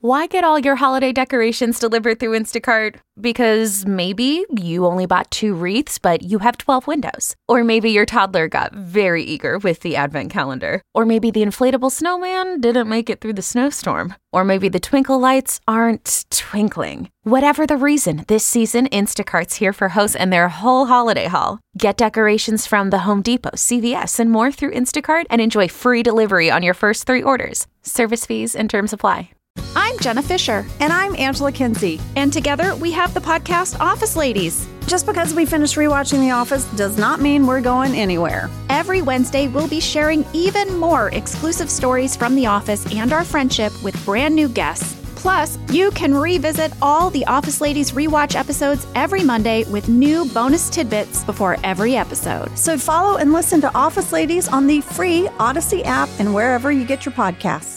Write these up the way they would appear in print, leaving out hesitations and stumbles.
Why get all your holiday decorations delivered through Instacart? Because maybe you only bought 2 wreaths, but you have 12 windows. Or maybe your toddler got very eager with the advent calendar. Or maybe the inflatable snowman didn't make it through the snowstorm. Or maybe the twinkle lights aren't twinkling. Whatever the reason, this season, Instacart's here for hosts and their whole holiday haul. Get decorations from the Home Depot, CVS, and more through Instacart and enjoy free delivery on your first 3 orders. Service fees and terms apply. I'm Jenna Fisher. And I'm Angela Kinsey. And together we have the podcast Office Ladies. Just because we finished rewatching The Office does not mean we're going anywhere. Every Wednesday, we'll be sharing even more exclusive stories from The Office and our friendship with brand new guests. Plus, you can revisit all the Office Ladies rewatch episodes every Monday with new bonus tidbits before every episode. So follow and listen to Office Ladies on the free Odyssey app and wherever you get your podcasts.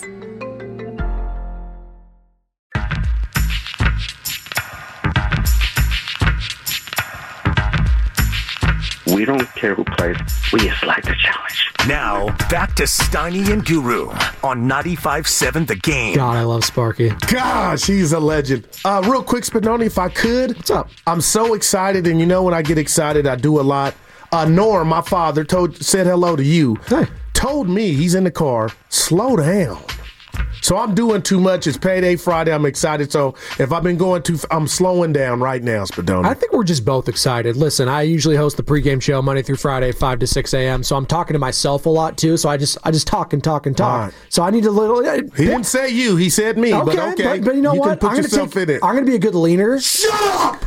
We don't care who plays. We just like the challenge. Now, back to Steiny and Guru on 95.7 The Game. God, I love Sparky. Gosh, he's a legend. Real quick, Spadoni, if I could. What's up? I'm so excited, and you know when I get excited, I do a lot. Norm, my father, said hello to you. Hey. Told me, he's in the car, slow down. So I'm doing too much. It's payday Friday. I'm excited. So if I've been going I'm slowing down right now, Spadoni. I think we're just both excited. Listen, I usually host the pregame show Monday through Friday, 5 to 6 a.m. So I'm talking to myself a lot too. So I just talk and talk and talk. Right. So I need a little. He didn't say you. He said me. Okay, but okay. But you know what? Can put yourself in it. I'm going to be a good leader. Shut up!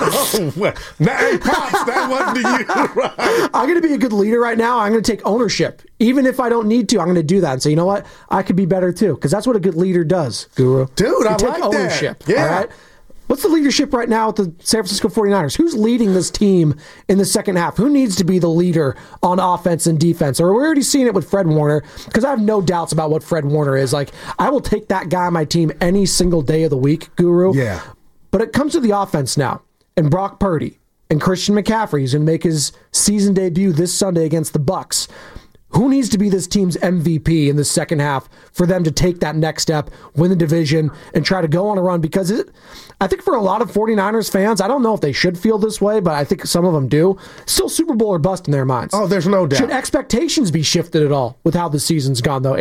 Hey, Pops, that wasn't to you. Right. I'm going to be a good leader right now. I'm going to take ownership. Even if I don't need to, I'm going to do that and say, you know what? I could be better too. Because that's what a good leader does, Guru. Dude, I take like ownership. that. Yeah. All right? What's the leadership right now with the San Francisco 49ers? Who's leading this team in the second half? Who needs to be the leader on offense and defense? Or we're already seeing it with Fred Warner, because I have no doubts about what Fred Warner is. Like, I will take that guy on my team any single day of the week, Guru. Yeah. But it comes to the offense now. And Brock Purdy and Christian McCaffrey is going to make his season debut this Sunday against the Bucs. Who needs to be this team's MVP in the second half for them to take that next step, win the division, and try to go on a run? Because I think for a lot of 49ers fans, I don't know if they should feel this way, but I think some of them do. Still Super Bowl or bust in their minds. Oh, there's no doubt. Should expectations be shifted at all with how the season's gone, though?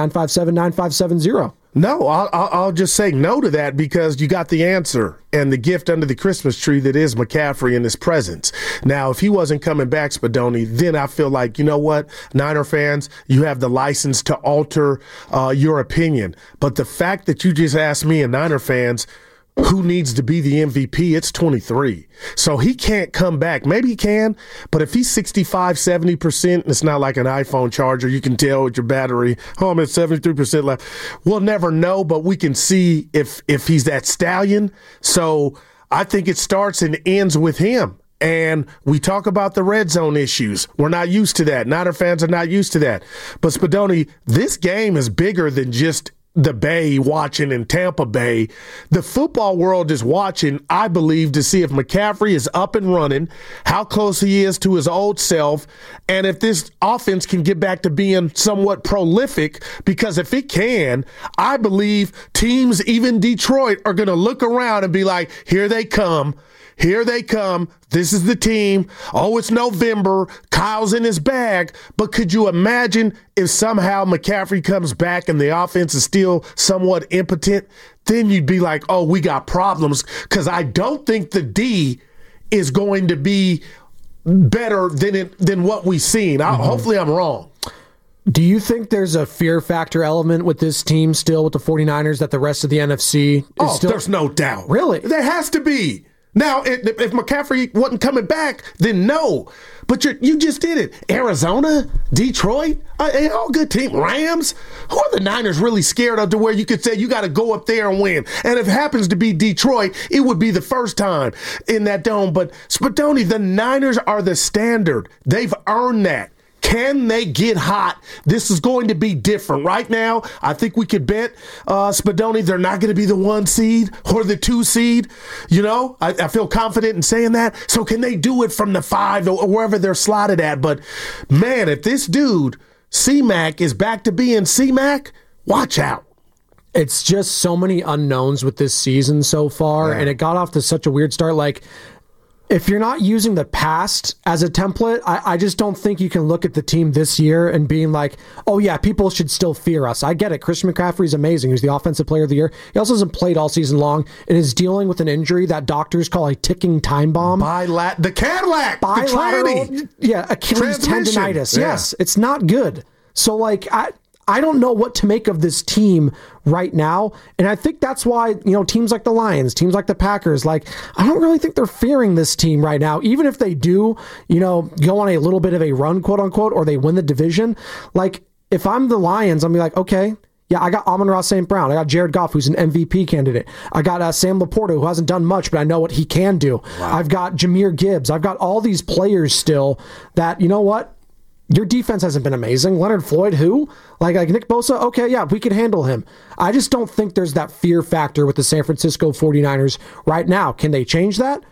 888-957-9570. No, I'll just say no to that, because you got the answer and the gift under the Christmas tree that is McCaffrey and his presence. Now, if he wasn't coming back, Spadoni, then I feel like, you know what, Niner fans, you have the license to alter your opinion. But the fact that you just asked me and Niner fans who needs to be the MVP, it's 23. So he can't come back. Maybe he can, but if he's 65, 70%, it's not like an iPhone charger. You can tell with your battery, oh, I'm at 73% left. We'll never know, but we can see if he's that stallion. So I think it starts and ends with him. And we talk about the red zone issues. We're not used to that. Niner fans are not used to that. But Spadoni, this game is bigger than just the Bay watching in Tampa Bay. The football world is watching, I believe, to see if McCaffrey is up and running, how close he is to his old self, and if this offense can get back to being somewhat prolific, because if it can, I believe teams, even Detroit, are going to look around and be like, here they come. Here they come. This is the team. Oh, it's November. Kyle's in his bag. But could you imagine if somehow McCaffrey comes back and the offense is still somewhat impotent? Then you'd be like, oh, we got problems, because I don't think the D is going to be better than what we've seen. Hopefully I'm wrong. Do you think there's a fear factor element with this team still with the 49ers that the rest of the NFC is still? There's no doubt. Really? There has to be. Now, if McCaffrey wasn't coming back, then no. But you just did it. Arizona, Detroit, all good team. Rams. Who are the Niners really scared of to where you could say you got to go up there and win? And if it happens to be Detroit, it would be the first time in that dome. But Spadoni, the Niners are the standard. They've earned that. Can they get hot? This is going to be different. Right now, I think we could bet, Spadoni, they're not going to be the 1 seed or the 2 seed. You know, I feel confident in saying that. So can they do it from the 5 or wherever they're slotted at? But, man, if this dude, C-Mac, is back to being C-Mac, watch out. It's just so many unknowns with this season so far, and it got off to such a weird start. Like, if you're not using the past as a template, I just don't think you can look at the team this year and being like, oh yeah, people should still fear us. I get it. Christian McCaffrey's amazing. He's the offensive player of the year. He also hasn't played all season long and is dealing with an injury that doctors call a ticking time bomb. The Cadillac. Bilateral, Achilles tendonitis. Yeah. Yes, it's not good. So, like, I don't know what to make of this team right now. And I think that's why, teams like the Lions, teams like the Packers, like, I don't really think they're fearing this team right now. Even if they do, go on a little bit of a run, quote unquote, or they win the division. Like, if I'm the Lions, I'm be like, okay, yeah, I got Amon-Ra St. Brown. I got Jared Goff, who's an MVP candidate. I got Sam Laporta, who hasn't done much, but I know what he can do. Wow. I've got Jahmyr Gibbs. I've got all these players still that, you know what? Your defense hasn't been amazing. Leonard Floyd, who? Like Nick Bosa? Okay, yeah, we can handle him. I just don't think there's that fear factor with the San Francisco 49ers right now. Can they change that?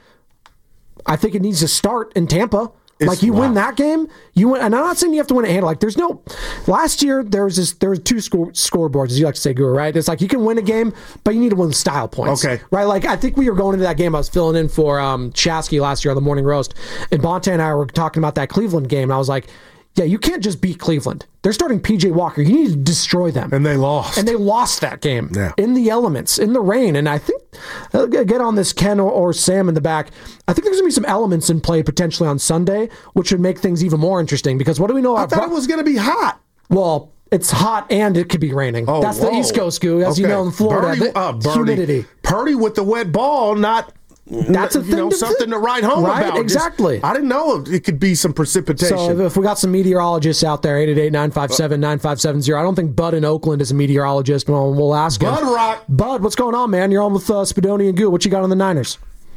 I think it needs to start in Tampa. Win that game, you win. And I'm not saying you have to win a handle. Like, there's no. Last year there were two scoreboards, as you like to say, Guru. Right? It's like you can win a game, but you need to win style points. Okay. Right? Like, I think we were going into that game. I was filling in for Chasky last year on the Morning Roast, and Bonta and I were talking about that Cleveland game. And I was like, yeah, you can't just beat Cleveland. They're starting PJ Walker. You need to destroy them. And they lost. And they lost that game in the elements, in the rain. And I think, get on this Ken or Sam in the back, I think there's going to be some elements in play potentially on Sunday, which would make things even more interesting. Because what do we know about... I thought it was going to be hot. Well, it's hot and it could be raining. Oh, that's the East Coast, Goo. As you know, in Florida, humidity. Purdy with the wet ball, not... That's a thing. Something to write home about. Exactly. I didn't know it could be some precipitation. So if we got some meteorologists out there, 888-957-9570. I don't think Bud in Oakland is a meteorologist. Well, we'll ask him. Bud Rock. Bud, what's going on, man? You're on with Spadoni and Goo. What you got on the Niners?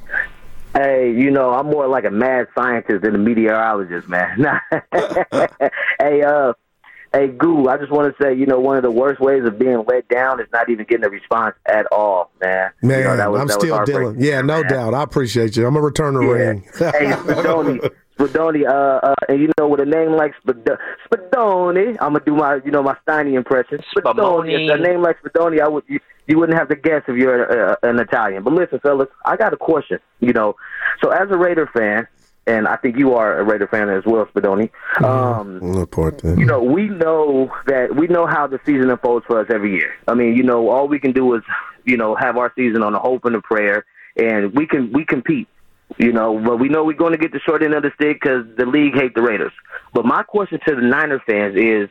Hey, I'm more like a mad scientist than a meteorologist, man. Hey, Goo, I just want to say, one of the worst ways of being let down is not even getting a response at all, man. Man, I'm still dealing. Yeah, no doubt. I appreciate you. I'm going to return the ring. Hey, Spadoni, and with a name like Spadoni, I'm going to do my Steiny impression. Spadoni. If a name like Spadoni, you wouldn't have to guess if you're an Italian. But listen, fellas, I got a question, So as a Raider fan, and I think you are a Raider fan as well, Spadoni. We know how the season unfolds for us every year. I mean, all we can do is, have our season on a hope and a prayer, and we compete. But we know we're going to get the short end of the stick because the league hates the Raiders. But my question to the Niner fans is,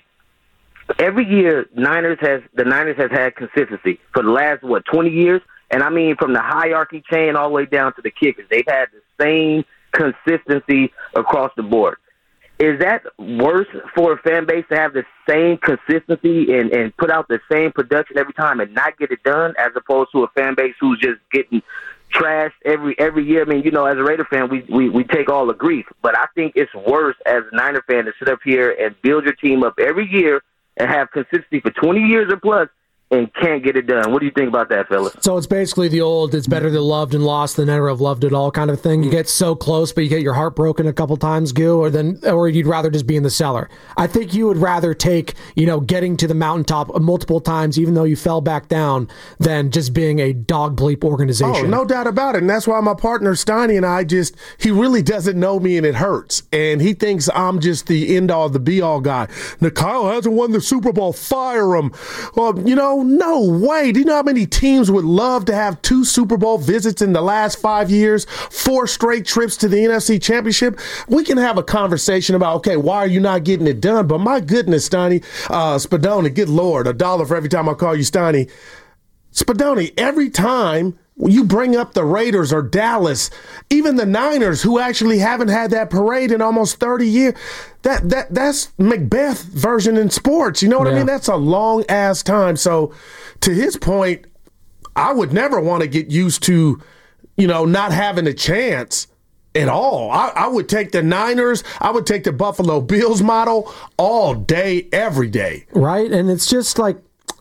every year the Niners has had consistency for the last 20 years, and I mean from the hierarchy chain all the way down to the kickers. They've had the same consistency across the board. Is that worse for a fan base to have the same consistency and put out the same production every time and not get it done, as opposed to a fan base who's just getting trashed every year? I mean, as a Raider fan, we take all the grief, but I think it's worse as a Niner fan to sit up here and build your team up every year and have consistency for 20 years or plus and can't get it done. What do you think about that, fellas? So it's basically the old, it's better to loved and lost than never have loved at all kind of thing. You get so close, but you get your heart broken a couple times, Goo, or you'd rather just be in the cellar. I think you would rather take, getting to the mountaintop multiple times, even though you fell back down, than just being a dog bleep organization. Oh, no doubt about it. And that's why my partner Steiny and he really doesn't know me, and it hurts. And he thinks I'm just the end-all, the be-all guy. Now, Kyle hasn't won the Super Bowl. Fire him. Well, no way. Do you know how many teams would love to have 2 Super Bowl visits in the last 5 years, 4 straight trips to the NFC Championship? We can have a conversation about, okay, why are you not getting it done? But my goodness, Steiny, Spadoni, good Lord, $1 for every time I call you Steiny. Spadoni, every time you bring up the Raiders or Dallas, even the Niners, who actually haven't had that parade in almost 30 years, that's Macbeth version in sports. You know what I mean? That's a long-ass time. So to his point, I would never want to get used to, not having a chance at all. I would take the Niners. I would take the Buffalo Bills model all day, every day. Right? And it's just like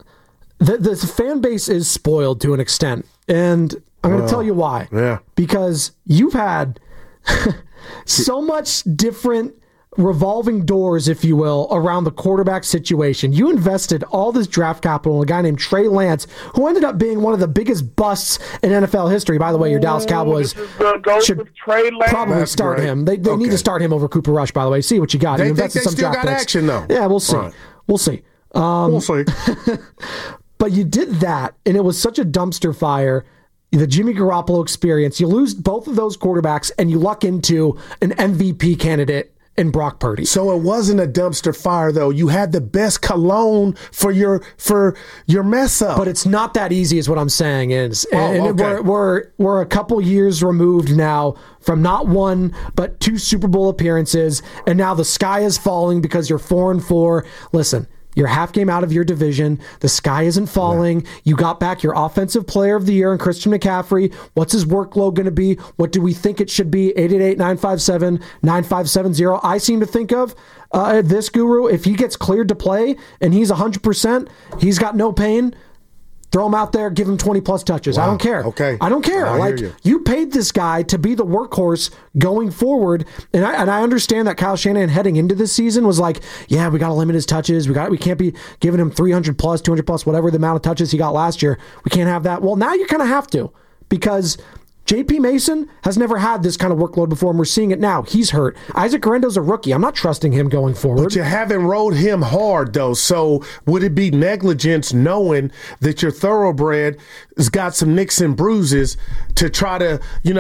the fan base is spoiled to an extent. And I'm going to tell you why. Yeah. Because you've had so much different revolving doors, if you will, around the quarterback situation. You invested all this draft capital in a guy named Trey Lance, who ended up being one of the biggest busts in NFL history. By the way, your Dallas Cowboys should probably start him. They need to start him over Cooper Rush, by the way. See what you got. They you think they some still draft got picks. action, though. Yeah, we'll see. Right. We'll see. We'll see. But you did that, and it was such a dumpster fire. The Jimmy Garoppolo experience. You lose both of those quarterbacks, and you luck into an MVP candidate in Brock Purdy. So it wasn't a dumpster fire, though. You had the best cologne for your mess up. But it's not that easy, is what I'm saying. Okay. We're a couple years removed now from not one but 2 Super Bowl appearances, and now the sky is falling because you're 4-4. Listen. You're half game out of your division. The sky isn't falling. Yeah. You got back your offensive player of the year in Christian McCaffrey. What's his workload going to be? What do we think it should be? 888-957-9570. I seem to think of this guru. If he gets cleared to play and he's 100%, he's got no pain. Throw him out there, give him 20-plus touches. Wow. I don't care. Okay. I don't care. You paid this guy to be the workhorse going forward, and I understand that Kyle Shanahan heading into this season was like, yeah, we got to limit his touches. We can't be giving him 300-plus, 200-plus, whatever the amount of touches he got last year. We can't have that. Well, now you kind of have to, because J.P. Mason has never had this kind of workload before, and we're seeing it now. He's hurt. Isaac Guerendo's a rookie. I'm not trusting him going forward. But you haven't rode him hard, though. So would it be negligence knowing that your thoroughbred has got some nicks and bruises to try to,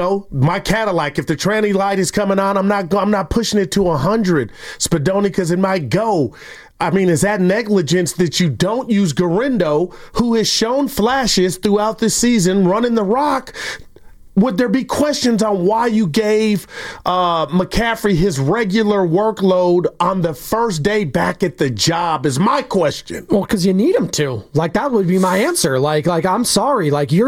my Cadillac, if the tranny light is coming on, I'm not pushing it to 100, Spadoni, because it might go. I mean, is that negligence that you don't use Guerendo, who has shown flashes throughout the season running the rock? Would there be questions on why you gave McCaffrey his regular workload on the first day back at the job is my question. Well, because you need him to. That would be my answer. I'm sorry.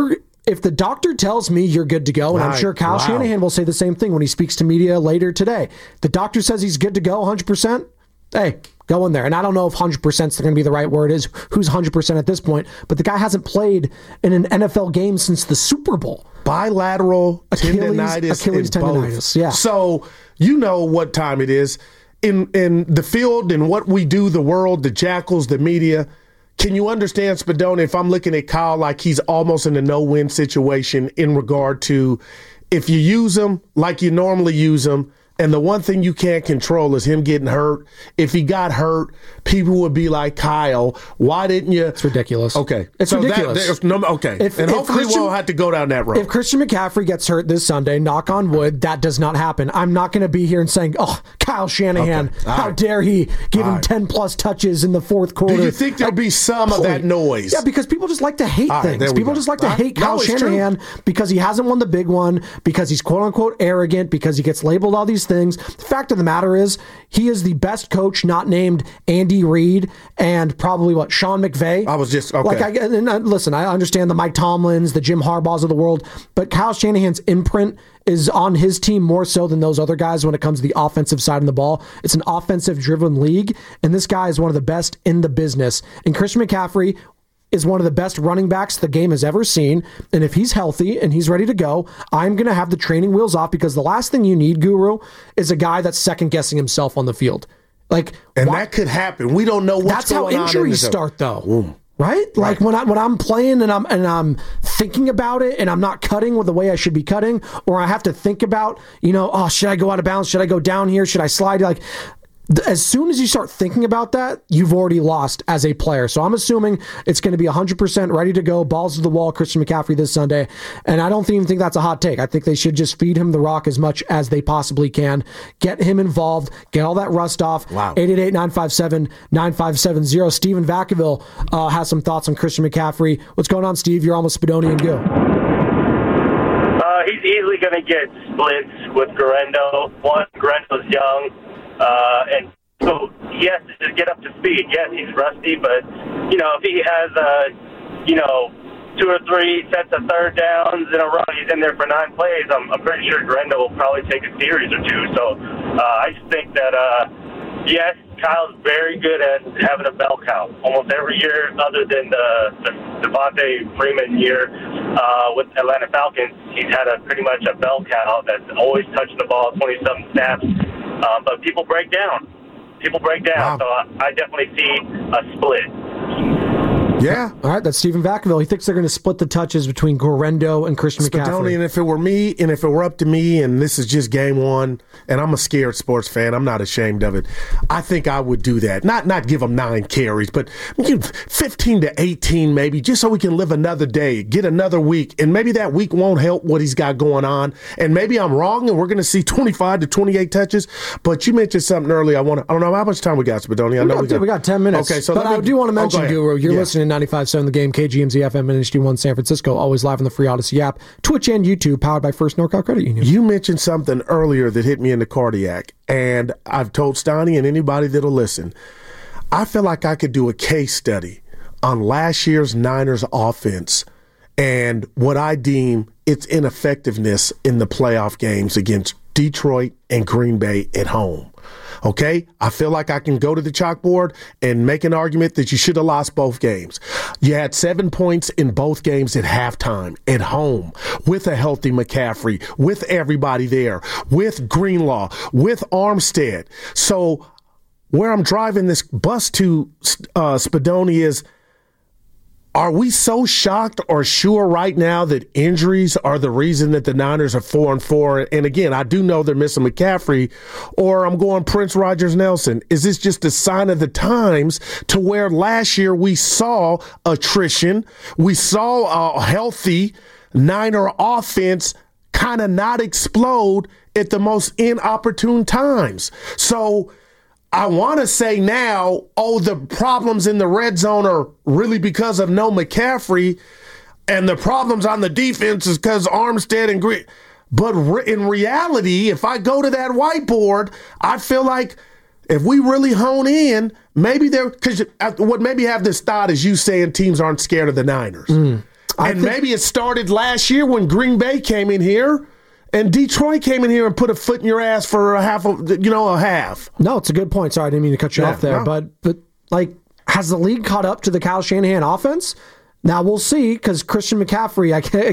If the doctor tells me you're good to go, and I'm sure Kyle Shanahan will say the same thing when he speaks to media later today. The doctor says he's good to go 100%. Hey, go in there. And I don't know if 100% is going to be the right word. Is who's 100% at this point? But the guy hasn't played in an NFL game since the Super Bowl. Bilateral Achilles tendonitis. Yeah. So you know what time it is in the field and what we do, the world, the jackals, the media. Can you understand, Spadoni, if I'm looking at Kyle like he's almost in a no-win situation in regard to if you use him like you normally use him, and the one thing you can't control is him getting hurt. If he got hurt, people would be like, Kyle, why didn't you? It's ridiculous. Okay. It's ridiculous. And hopefully we won't have to go down that road. If Christian McCaffrey gets hurt this Sunday, knock on wood, that does not happen. I'm not going to be here and saying, oh, Kyle Shanahan, how dare he give him 10-plus touches in the fourth quarter. Do you think there'll be some of that noise? Yeah, because people just like to hate things. People just like to hate Kyle Shanahan because he hasn't won the big one, because he's quote-unquote arrogant, because he gets labeled all these things. The fact of the matter is, he is the best coach not named Andy Reid and probably Sean McVay. I was just okay. Listen, I understand the Mike Tomlins, the Jim Harbaughs of the world, but Kyle Shanahan's imprint is on his team more so than those other guys when it comes to the offensive side of the ball. It's an offensive-driven league, and this guy is one of the best in the business. And Christian McCaffrey is one of the best running backs the game has ever seen. And if he's healthy and he's ready to go, I'm going to have the training wheels off, because the last thing you need, Guru, is a guy that's second-guessing himself on the field. That could happen. We don't know what's going on. That's how injuries start, though. Right? When I'm playing and I'm thinking about it and I'm not cutting with the way I should be cutting, or I have to think about, should I go out of bounds? Should I go down here? Should I slide? As soon as you start thinking about that, you've already lost as a player. So I'm assuming it's going to be 100% ready to go, balls to the wall, Christian McCaffrey this Sunday. And I don't even think that's a hot take. I think they should just feed him the rock as much as they possibly can. Get him involved. Get all that rust off. Wow. 888-957-9570. Steve in Vacaville has some thoughts on Christian McCaffrey. What's going on, Steve? You're almost Spadoni and go. He's easily going to get splits with Guerendo. Guerendo's young. And so he has to just get up to speed. Yes, he's rusty, but, if he has, 2 or 3 sets of third downs in a row, he's in there for 9 plays, I'm pretty sure Guerendo will probably take a series or 2. So I just think that, yes, Kyle's very good at having a bell cow. Almost every year, other than the Devontae Freeman year with Atlanta Falcons, he's had pretty much a bell cow that's always touching the ball 27 snaps. But people break down. Wow. So I definitely see a split. Yeah. All right, that's Stephen Vacaville. He thinks they're going to split the touches between Guerrero and Christian McCaffrey. And if it were me, and if it were up to me, and this is just game one, and I'm a scared sports fan, I'm not ashamed of it, I think I would do that. Not give him 9 carries, but give 15 to 18 maybe, just so we can live another day, get another week, and maybe that week won't help what he's got going on, and maybe I'm wrong, and we're going to see 25 to 28 touches, but you mentioned something earlier. I don't know how much time we got, Spadoni. We got 10 minutes. Okay, but I do want to mention, Guru, you're listening to 95.7 The Game, KGMZ FM, and HD1 San Francisco, always live on the free Odyssey app, Twitch and YouTube, powered by First NorCal Credit Union. You mentioned something earlier that hit me in the cardiac, and I've told Stoney and anybody that'll listen, I feel like I could do a case study on last year's Niners offense and what I deem its ineffectiveness in the playoff games against Detroit and Green Bay at home. Okay? I feel like I can go to the chalkboard and make an argument that you should have lost both games. You had 7 points in both games at halftime, at home, with a healthy McCaffrey, with everybody there, with Greenlaw, with Armstead. So where I'm driving this bus to, Spadoni, is, are we so shocked or sure right now that injuries are the reason that the Niners are 4-4? And again, I do know they're missing McCaffrey, or I'm going Prince Rogers Nelson. Is this just a sign of the times to where last year we saw attrition, we saw a healthy Niner offense kind of not explode at the most inopportune times? So I want to say now, the problems in the red zone are really because of no McCaffrey, and the problems on the defense is because Armstead and Green. But in reality, if I go to that whiteboard, I feel like if we really hone in, maybe because what maybe have this thought is you saying teams aren't scared of the Niners. Maybe it started last year when Green Bay came in here. And Detroit came in here and put a foot in your ass for a half. No, it's a good point. Sorry, I didn't mean to cut you off there. No. But has the league caught up to the Kyle Shanahan offense? Now we'll see, because Christian McCaffrey,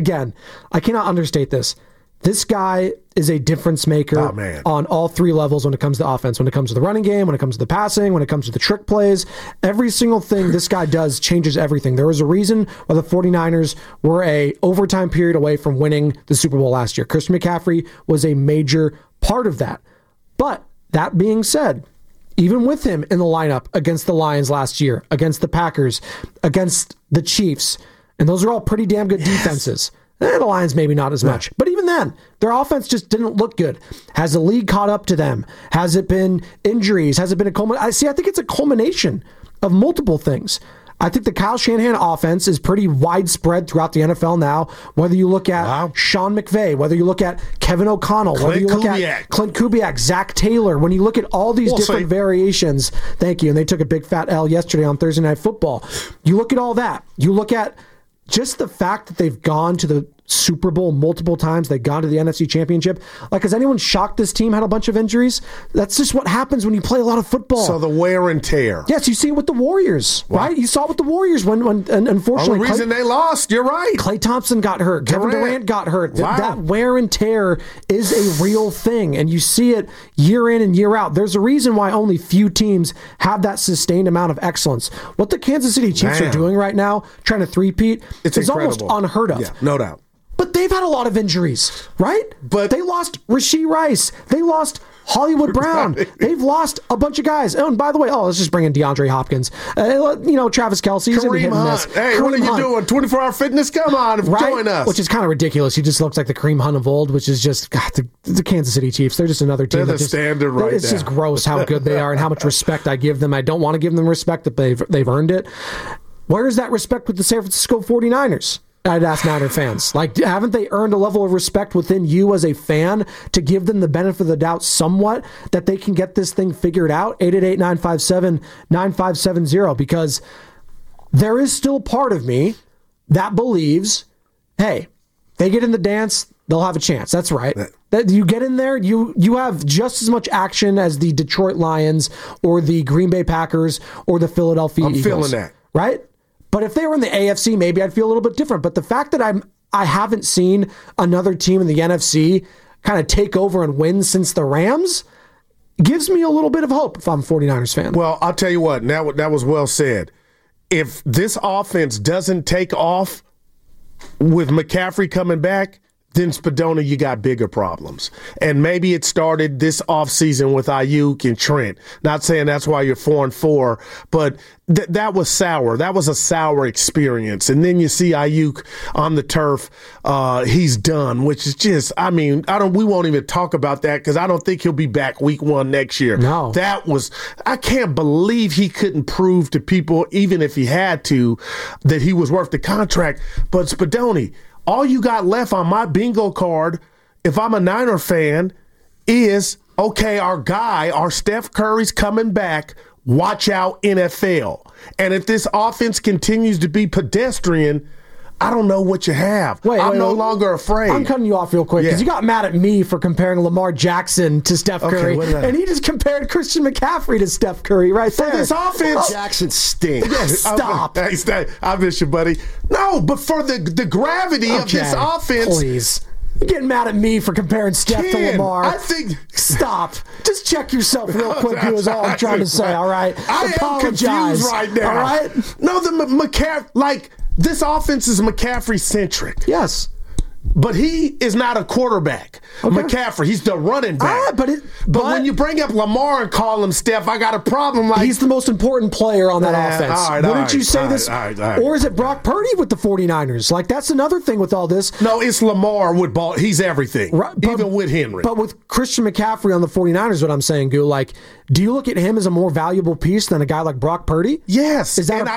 I cannot understate this. This guy is a difference maker on all 3 levels when it comes to offense, when it comes to the running game, when it comes to the passing, when it comes to the trick plays. Every single thing this guy does changes everything. There was a reason why the 49ers were a overtime period away from winning the Super Bowl last year. Christian McCaffrey was a major part of that. But that being said, even with him in the lineup against the Lions last year, against the Packers, against the Chiefs, and those are all pretty damn good defenses. The Lions maybe not as much. But even then, their offense just didn't look good. Has the league caught up to them? Has it been injuries? Has it been a culmination? I think it's a culmination of multiple things. I think the Kyle Shanahan offense is pretty widespread throughout the NFL now. Whether you look at Sean McVay, whether you look at Kevin O'Connell, whether you look at Clint Kubiak, Zach Taylor, when you look at all these different variations, thank you, and they took a big fat L yesterday on Thursday Night Football. You look at all that. You look at just the fact that they've gone to the Super Bowl multiple times, they've gone to the NFC Championship. Has anyone shocked this team had a bunch of injuries? That's just what happens when you play a lot of football. So the wear and tear. Yes, you see it with the Warriors, right? You saw it with the Warriors when unfortunately... The reason they lost, you're right. Klay Thompson got hurt. Kevin Durant got hurt. That wear and tear is a real thing, and you see it year in and year out. There's a reason why only few teams have that sustained amount of excellence. What the Kansas City Chiefs are doing right now, trying to three-peat, is almost unheard of. Yeah, no doubt. But they've had a lot of injuries, right? But they lost Rashee Rice. They lost Hollywood Brown. Right. They've lost a bunch of guys. Oh, and by the way, let's just bring in DeAndre Hopkins. Travis Kelce. Kareem Hunt. Hey, Kareem what are you doing? 24-hour fitness? Come on, join us. Which is kind of ridiculous. He just looks like the Kareem Hunt of old, which is just the Kansas City Chiefs. They're just another team. They're the standard right now. It's just gross how good they are and how much respect I give them. I don't want to give them respect, but they've earned it. Where is that respect with the San Francisco 49ers? I'd ask Niner fans. Haven't they earned a level of respect within you as a fan to give them the benefit of the doubt somewhat that they can get this thing figured out? 888-957-9570. Because there is still part of me that believes, hey, they get in the dance, they'll have a chance. That's right. That you get in there, you have just as much action as the Detroit Lions or the Green Bay Packers or the Philadelphia Eagles. I'm feeling that. Right? But if they were in the AFC, maybe I'd feel a little bit different. But the fact that I haven't seen another team in the NFC kind of take over and win since the Rams, gives me a little bit of hope if I'm a 49ers fan. Well, I'll tell you what, now that was well said. If this offense doesn't take off with McCaffrey coming back, then Spadoni, you got bigger problems. And maybe it started this offseason with Ayuk and Trent. Not saying that's why you're 4-4, but that was sour. That was a sour experience. And then you see Ayuk on the turf. He's done, which is just, we won't even talk about that because I don't think he'll be back week 1 next year. No. I can't believe he couldn't prove to people, even if he had to, that he was worth the contract. But Spadoni, all you got left on my bingo card, if I'm a Niner fan, is, okay, our Steph Curry's coming back. Watch out, NFL. And if this offense continues to be pedestrian, I don't know what you have. I'm no longer afraid. I'm cutting you off real quick because you got mad at me for comparing Lamar Jackson to Steph Curry, and he just compared Christian McCaffrey to Steph Curry right there. For this offense, Jackson stinks. Stop. I miss you, buddy. No, but for the gravity of this offense. Please. You're getting mad at me for comparing Steph to Lamar. I think. Stop. Just check yourself real quick. Is all I'm trying to say. All right. I am confused right now. All right. No, the McCaffrey, this offense is McCaffrey centric. Yes. But he is not a quarterback. Okay. McCaffrey, he's the running back. But when you bring up Lamar and call him Steph, I got a problem. He's the most important player on that offense. Wouldn't you say this? Or is it Brock Purdy with the 49ers? That's another thing with all this. No, it's Lamar with ball. He's everything, right, even with Henry. But with Christian McCaffrey on the 49ers, what I'm saying, Goo, do you look at him as a more valuable piece than a guy like Brock Purdy? Yes. Is that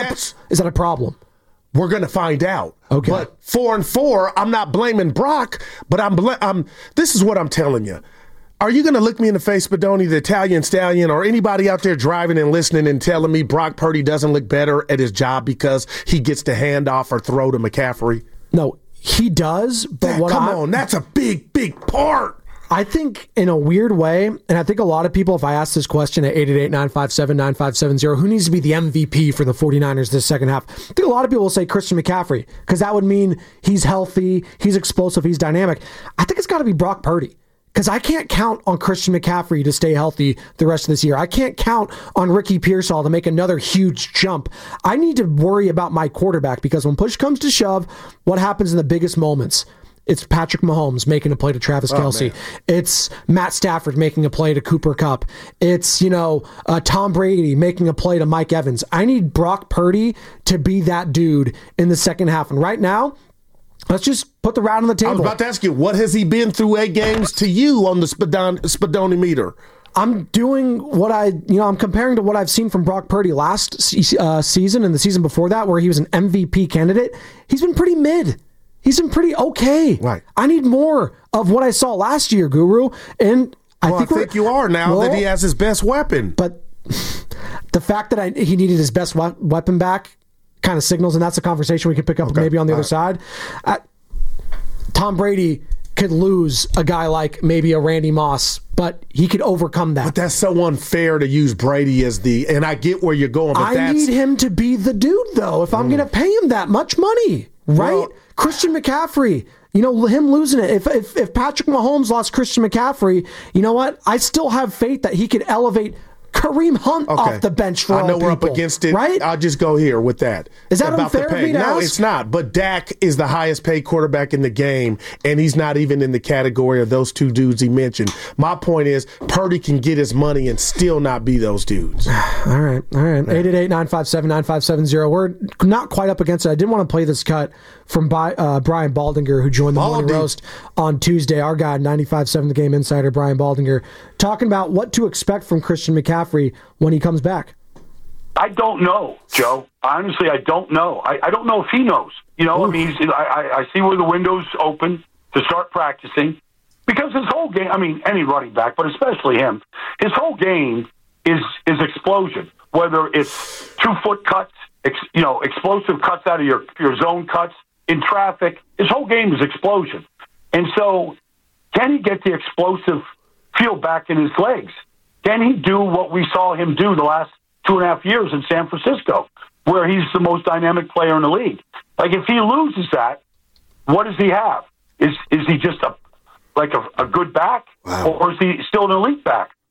a problem? We're going to find out. Okay. But 4-4, I'm not blaming Brock, but this is what I'm telling you. Are you going to look me in the face, Spadoni, the Italian Stallion, or anybody out there driving and listening and telling me Brock Purdy doesn't look better at his job because he gets to hand off or throw to McCaffrey? No, he does. But come on, that's a big, big part. I think in a weird way, and I think a lot of people, if I ask this question at 888-957-9570, who needs to be the MVP for the 49ers this second half? I think a lot of people will say Christian McCaffrey, because that would mean he's healthy, he's explosive, he's dynamic. I think it's got to be Brock Purdy, because I can't count on Christian McCaffrey to stay healthy the rest of this year. I can't count on Ricky Pearsall to make another huge jump. I need to worry about my quarterback, because when push comes to shove, what happens in the biggest moments? It's Patrick Mahomes making a play to Travis Kelce. Man. It's Matt Stafford making a play to Cooper Kupp. It's, Tom Brady making a play to Mike Evans. I need Brock Purdy to be that dude in the second half. And right now, let's just put the round on the table. I was about to ask you, what has he been through 8 games to you on the Spadoni meter? I'm doing what I'm comparing to what I've seen from Brock Purdy last season and the season before that, where he was an MVP candidate. He's been pretty mid. He's been pretty okay. Right. I need more of what I saw last year, Guru. And I think you are now that he has his best weapon. But the fact that he needed his best weapon back kind of signals, and that's a conversation we can pick up maybe on the other side. Tom Brady could lose a guy like maybe a Randy Moss, but he could overcome that. But that's so unfair to use Brady as and I get where you're going, but I need him to be the dude, though, if I'm going to pay him that much money, right? Well, Christian McCaffrey, him losing it. If Patrick Mahomes lost Christian McCaffrey, you know what? I still have faith that he could elevate Kareem Hunt off the bench for all people. I know we're up against it. Right? I'll just go here with that. Is that unfair of me to ask? No, it's not. But Dak is the highest paid quarterback in the game, and he's not even in the category of those two dudes he mentioned. My point is, Purdy can get his money and still not be those dudes. All right. 888-957-9570. We're not quite up against it. I did want to play this cut from Brian Baldinger, who joined the Morning Roast on Tuesday. Our guy, 95.7 The Game Insider, Brian Baldinger, talking about what to expect from Christian McCaffrey when he comes back. I don't know, Joe. Honestly, I don't know. I don't know if he knows. I see where the window's open to start practicing, because his whole game, any running back, but especially him, his whole game is explosion. Whether it's 2-foot cuts, explosive cuts out of your zone cuts in traffic, his whole game is explosion. And so, can he get the explosive feel back in his legs? Can he do what we saw him do the last 2.5 years in San Francisco, where he's the most dynamic player in the league? If he loses that, what does he have? Is he just a good back, or is he still an elite back?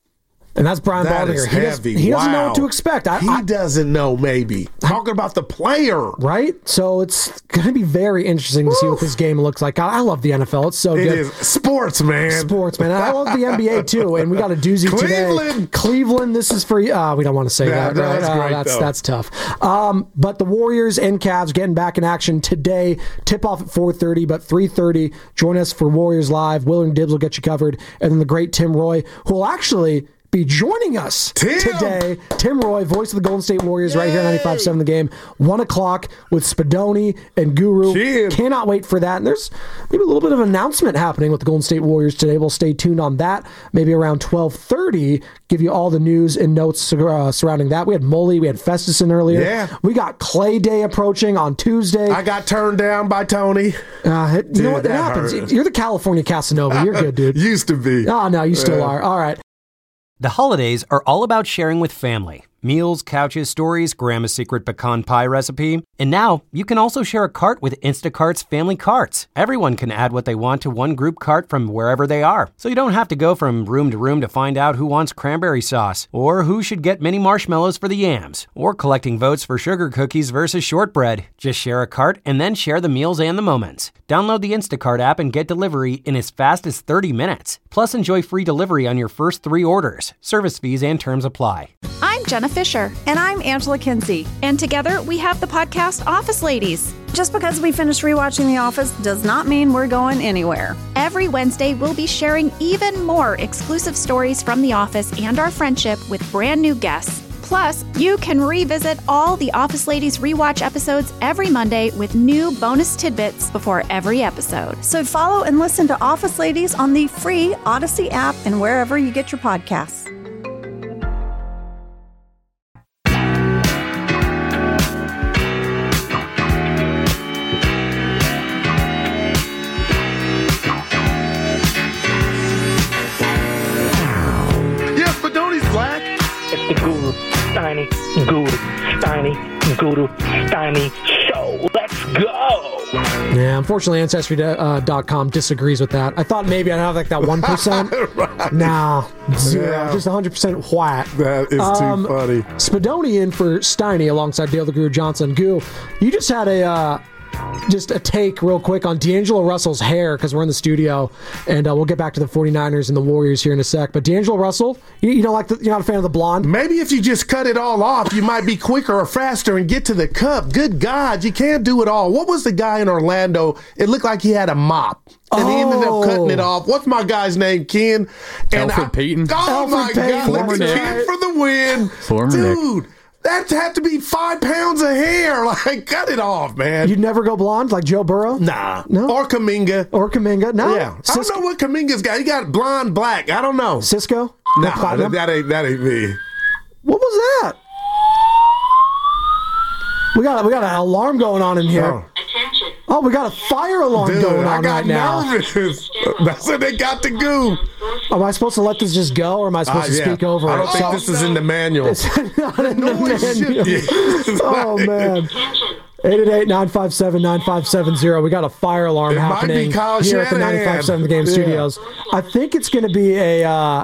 And that's Brian That is Baldinger. heavy. He doesn't know Wow. what to expect. He doesn't know, maybe. Talking about the player. Right? So it's going to be very interesting to see what this game looks like. I love the NFL. It's so It good. is sports, man. Sports, man. I love the NBA, too. And we got a doozy today. Cleveland, this is for you. We don't want to say that. No, Right? that's great, though. That's tough. But the Warriors and Cavs getting back in action today. Tip-off at 4:30, but 3:30, join us for Warriors Live. Willard and Dibbs will get you covered. And then the great Tim Roy, who will actually be joining us today. Tim Roy, voice of the Golden State Warriors, right here on 95.7 The Game. 1 o'clock with Spadoni and Guru. Cannot wait for that. And there's maybe a little bit of an announcement happening with the Golden State Warriors today. We'll stay tuned on that. Maybe around 12:30, give you all the news and notes surrounding that. We had Molly, we had Festus in earlier. Yeah. We got Clay Day approaching on Tuesday. I got turned down by Tony. You know what? It happens. hurt. You're the California Casanova. You're good, dude. Used to be. Oh, no, you still are. All right. The holidays are all about sharing with family. Meals, couches, stories, Grandma's secret pecan pie recipe. And now, you can also share a cart with Instacart's Family Carts. Everyone can add what they want to one group cart from wherever they are. So you don't have to go from room to room to find out who wants cranberry sauce, or who should get mini marshmallows for the yams, or collecting votes for sugar cookies versus shortbread. Just share a cart and then share the meals and the moments. Download the Instacart app and get delivery in as fast as 30 minutes. Plus, enjoy free delivery on your first 3 orders. Service fees and terms apply. I'm Jenna Fisher. And I'm Angela Kinsey. And together we have the podcast Office Ladies. Just because we finished rewatching The Office does not mean we're going anywhere. Every Wednesday, we'll be sharing even more exclusive stories from The Office and our friendship with brand new guests. Plus, you can revisit all the Office Ladies rewatch episodes every Monday with new bonus tidbits before every episode. So follow and listen to Office Ladies on the free Odyssey app and wherever you get your podcasts. The Guru Steiny Guru Steiny show. Let's go. Yeah, unfortunately, Ancestry.com disagrees with that. I thought maybe I'd have like that 1%. Right. No, 0. Yeah. Just 100% white. That is too funny. Spadoni in for Steiny alongside Dale the Guru Johnson. Goo, you just had just a take real quick on D'Angelo Russell's hair because we're in the studio, and we'll get back to the 49ers and the Warriors here in a sec. But D'Angelo Russell, you don't like you're not a fan of the blonde? Maybe if you just cut it all off, you might be quicker or faster and get to the cup. Good God, you can't do it all. What was the guy in Orlando? It looked like he had a mop. And he ended up cutting it off. What's my guy's name? Ken? Alfred Payton. Oh, Alfred my Payton. God. Former Look at Nick. Ken for the win. Former Dude. That had to be 5 pounds of hair. Like, cut it off, man. You'd never go blonde like Joe Burrow? Nah. No? Or Kuminga. No? Yeah. I don't know what Kuminga's got. He got blonde, black. I don't know. Cisco? Nah, that ain't me. What was that? We got an alarm going on in here. Oh, we got a fire alarm going on right now. I got nervous. That's what they got to go. Am I supposed to let this just go, or am I supposed to speak over it? I don't think this is in the manual. It's not in the manual. Oh, man. 888-957-9570. We got a fire alarm happening here at the 95.7 The Game studios. I think it's going to be a...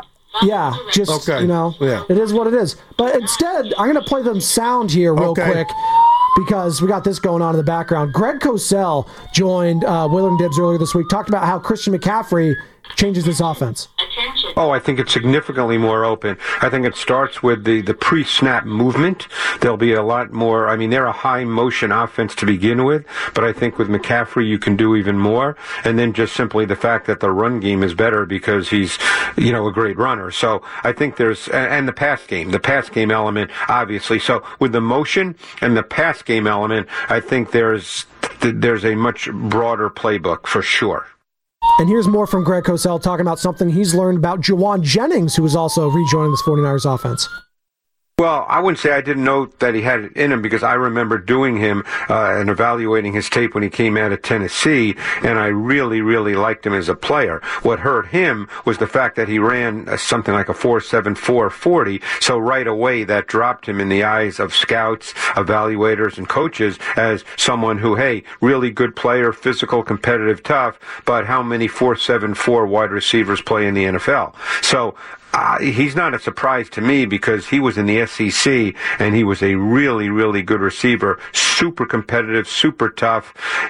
it is what it is. But instead, I'm going to play them sound here real quick because we got this going on in the background. Greg Cosell joined Willard and Dibbs earlier this week, talked about how Christian McCaffrey changes this offense. Oh, I think it's significantly more open. I think it starts with the pre-snap movement. There'll be a lot more. I mean, they're a high-motion offense to begin with, but I think with McCaffrey you can do even more. And then just simply the fact that the run game is better because he's, a great runner. So I think and the pass game element, obviously. So with the motion and the pass game element, I think there's a much broader playbook for sure. And here's more from Greg Cosell talking about something he's learned about Juwan Jennings, who is also rejoining this 49ers offense. Well, I wouldn't say I didn't know that he had it in him because I remember doing him and evaluating his tape when he came out of Tennessee, and I really, really liked him as a player. What hurt him was the fact that he ran something like a 4.74 40, so right away that dropped him in the eyes of scouts, evaluators, and coaches as someone who, hey, really good player, physical, competitive, tough, but how many 4.74 wide receivers play in the NFL? So he's not a surprise to me because he was in the SEC and he was a really, really good receiver, super competitive, super tough.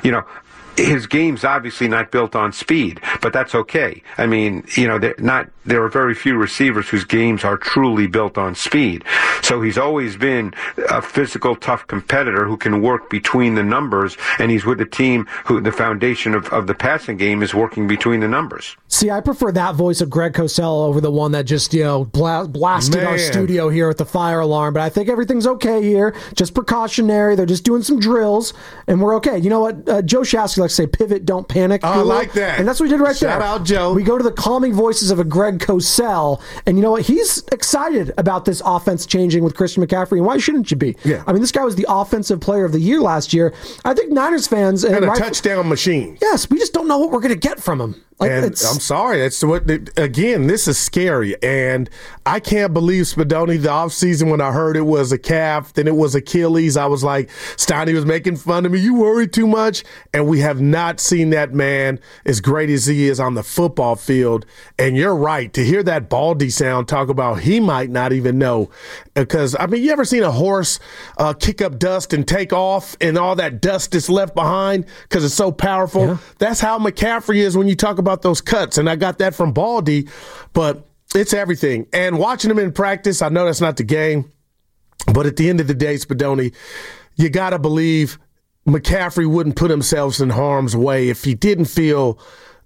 His game's obviously not built on speed, but that's okay. I mean, there are very few receivers whose games are truly built on speed. So he's always been a physical, tough competitor who can work between the numbers, and he's with a team who the foundation of the passing game is working between the numbers. See, I prefer that voice of Greg Cosell over the one that just, blasted our studio here with the fire alarm. But I think everything's okay here. Just precautionary. They're just doing some drills, and we're okay. You know what? Joe Shasky likes to say, pivot, don't panic. I like that. And that's what we did there. Shout out, Joe. We go to the calming voices of a Greg Cosell, and you know what? He's excited about this offense changing with Christian McCaffrey, and why shouldn't you be? Yeah. I mean, this guy was the offensive player of the year last year. I think Niners fans... And a touchdown machine. Yes, we just don't know what we're going to get from him. I'm sorry. That's again, this is scary. And I can't believe, Spadoni, the offseason when I heard it was a calf, then it was Achilles, I was like, Steiny was making fun of me. You worry too much. And we have not seen that man as great as he is on the football field. And you're right. To hear that Baldy sound talk about he might not even know. Because, I mean, you ever seen a horse kick up dust and take off and all that dust is left behind because it's so powerful? Yeah. That's how McCaffrey is when you talk about those cuts. And I got that from Baldy, but it's everything. And watching him in practice, I know that's not the game, but at the end of the day, Spadoni, you got to believe McCaffrey wouldn't put himself in harm's way if he didn't feel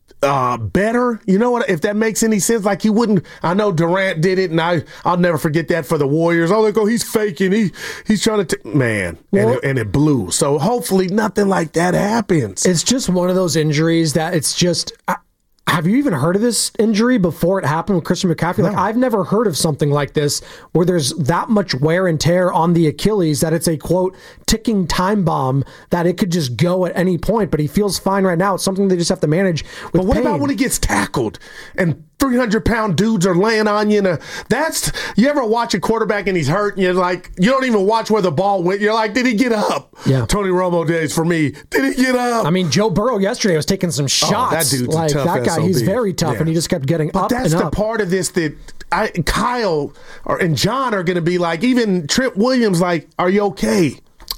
better. You know what? If that makes any sense, like he wouldn't. I know Durant did it, and I'll never forget that for the Warriors. Oh, they go, he's faking. He's trying to man, well, and it blew. So hopefully nothing like that happens. It's just one of those injuries that it's just. Have you even heard of this injury before it happened with Christian McCaffrey? No. Like, I've never heard of something like this where there's that much wear and tear on the Achilles that it's a, quote, ticking time bomb that it could just go at any point, but he feels fine right now. It's something they just have to manage with But what pain. about when he gets tackled and 300-pound dudes are laying on you? You ever watch a quarterback and he's hurt and you're like, you don't even watch where the ball went. You're like, did he get up? Yeah. Tony Romo days for me. Did he get up? I mean, Joe Burrow yesterday was taking some shots. That dude's like, a tough that guy, SOB. he's very tough, and he just kept getting up and up. But that's the part of this that Kyle and John are going to be like, even Trent Williams, like, are you okay?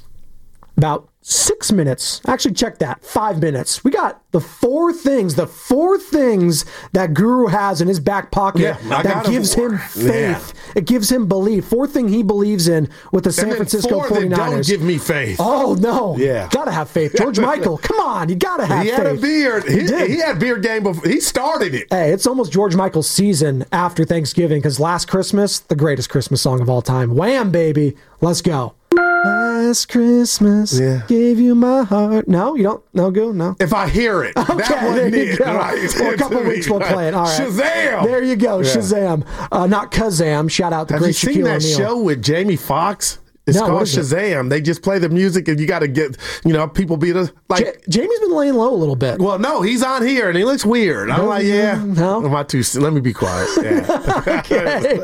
About 6 minutes. Actually, check that. 5 minutes. We got the four things that Guru has in his back pocket that gives him faith. Yeah. It gives him belief. Fourth thing he believes in with the San Francisco 49ers. That don't give me faith. Oh, no. Yeah. Gotta have faith. George Michael, come on. You gotta have faith. He had a beard. He had beard game before. He started it. Hey, it's almost George Michael's season after Thanksgiving because Last Christmas, the greatest Christmas song of all time. Wham, baby. Let's go. Last Christmas, gave you my heart. No, you don't? No, go? No. If I hear it, okay, that wasn't it. Right. Well, a couple of weeks we'll play it. All right. Shazam! There you go, Shazam. Not Kazam. Shout out to great Shaquille O'Neal. Have you seen that show with Jamie Foxx? It's called Shazam. They just play the music, and you got to get, people be like. Jamie's been laying low a little bit. Well, no, he's on here, and he looks weird. I'm like, no. Let me be quiet. Yeah. Okay.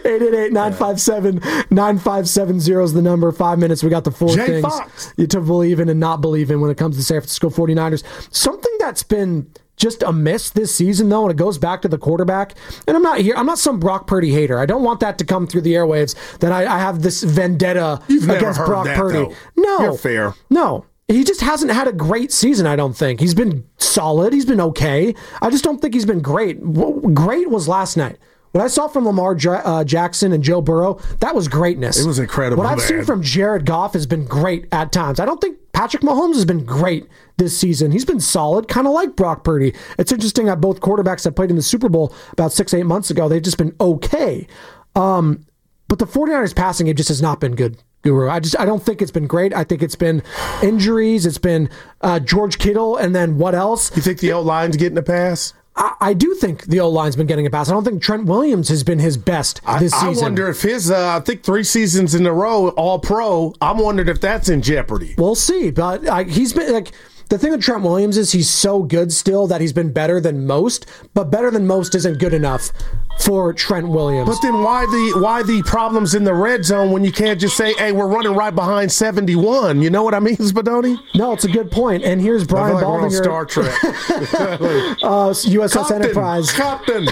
888-957-9570 is the number. 5 minutes. We got the four things Fox. To believe in and not believe in when it comes to San Francisco 49ers. Something that's been just a miss this season, though, and it goes back to the quarterback. And I'm not some Brock Purdy hater. I don't want that to come through the airwaves that I have this vendetta against Brock Purdy. Though. No. You're fair. No. He just hasn't had a great season, I don't think. He's been solid. He's been okay. I just don't think he's been great. Great was last night. What I saw from Lamar Jackson and Joe Burrow, that was greatness. It was incredible. What I've seen from Jared Goff has been great at times. I don't think Patrick Mahomes has been great this season. He's been solid, kind of like Brock Purdy. It's interesting that both quarterbacks that played in the Super Bowl about 6-8 months ago, they've just been okay. But the 49ers passing game just has not been good, Guru. I don't think it's been great. I think it's been injuries. It's been George Kittle, and then what else? You think the O-line's getting a pass? I do think the O-line's been getting a pass. I don't think Trent Williams has been his best this season. I wonder if his, I think 3 seasons in a row, All-Pro, I'm wondering if that's in jeopardy. We'll see. But he's been, the thing with Trent Williams is he's so good still that he's been better than most, but better than most isn't good enough for Trent Williams. But then why the problems in the red zone when you can't just say, hey, we're running right behind 71? You know what I mean, Spadoni? No, it's a good point. And here's Brian Baldinger. Star Trek. USS Captain, Enterprise. Captain.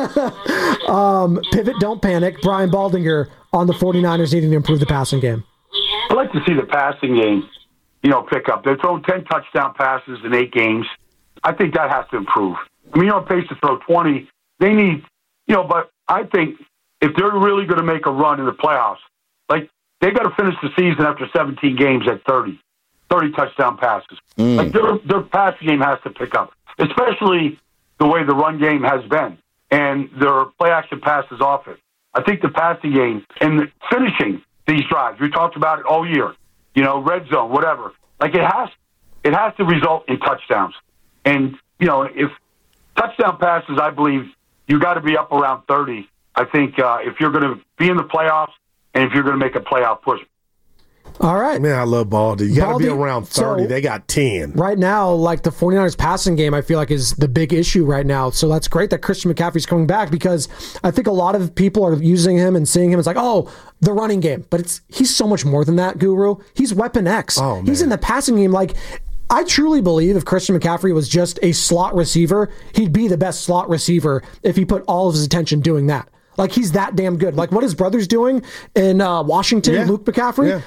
Pivot, don't panic. Brian Baldinger on the 49ers needing to improve the passing game. I'd like to see the passing game, pick up. They're throwing 10 touchdown passes in 8 games. I think that has to improve. I mean, you're on pace to throw 20. They need, but I think if they're really going to make a run in the playoffs, like, they got to finish the season after 17 games at 30 touchdown passes. Like, their passing game has to pick up, especially the way the run game has been and their play-action passes off it. I think the passing game and finishing these drives, we talked about it all year, red zone, whatever. Like, it has to result in touchdowns. And, if touchdown passes, I believe you got to be up around 30. I think if you're going to be in the playoffs and if you're going to make a playoff push. All right. Man, I love Baldy. You got to be around 30. So, they got 10. Right now, like, the 49ers passing game, I feel like is the big issue right now. So that's great that Christian McCaffrey's coming back because I think a lot of people are using him and seeing him as like, oh, the running game. But he's so much more than that, Guru. He's Weapon X. Oh, man. He's in the passing game. Like, I truly believe if Christian McCaffrey was just a slot receiver, he'd be the best slot receiver if he put all of his attention doing that. Like, he's that damn good. Like, what his brother's doing in Washington, Luke McCaffrey. Yeah.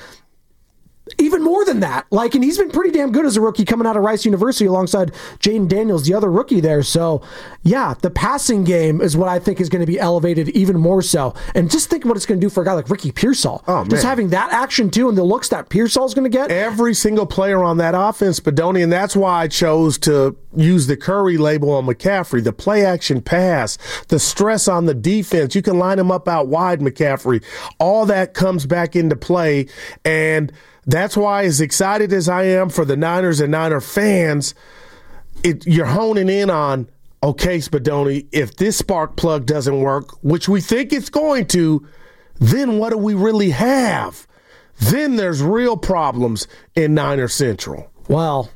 Even more than that. Like, and he's been pretty damn good as a rookie coming out of Rice University alongside Jaden Daniels, the other rookie there. So, yeah, the passing game is what I think is going to be elevated even more so. And just think what it's going to do for a guy like Ricky Pearsall. Oh, man. Just having that action, too, and the looks that Pearsall's going to get. Every single player on that offense, Spadoni, and that's why I chose to use the Curry label on McCaffrey. The play-action pass, the stress on the defense. You can line him up out wide, McCaffrey. All that comes back into play, and that's why, as excited as I am for the Niners and Niner fans, you're honing in on, okay, Spadoni, if this spark plug doesn't work, which we think it's going to, then what do we really have? Then there's real problems in Niner Central. Well,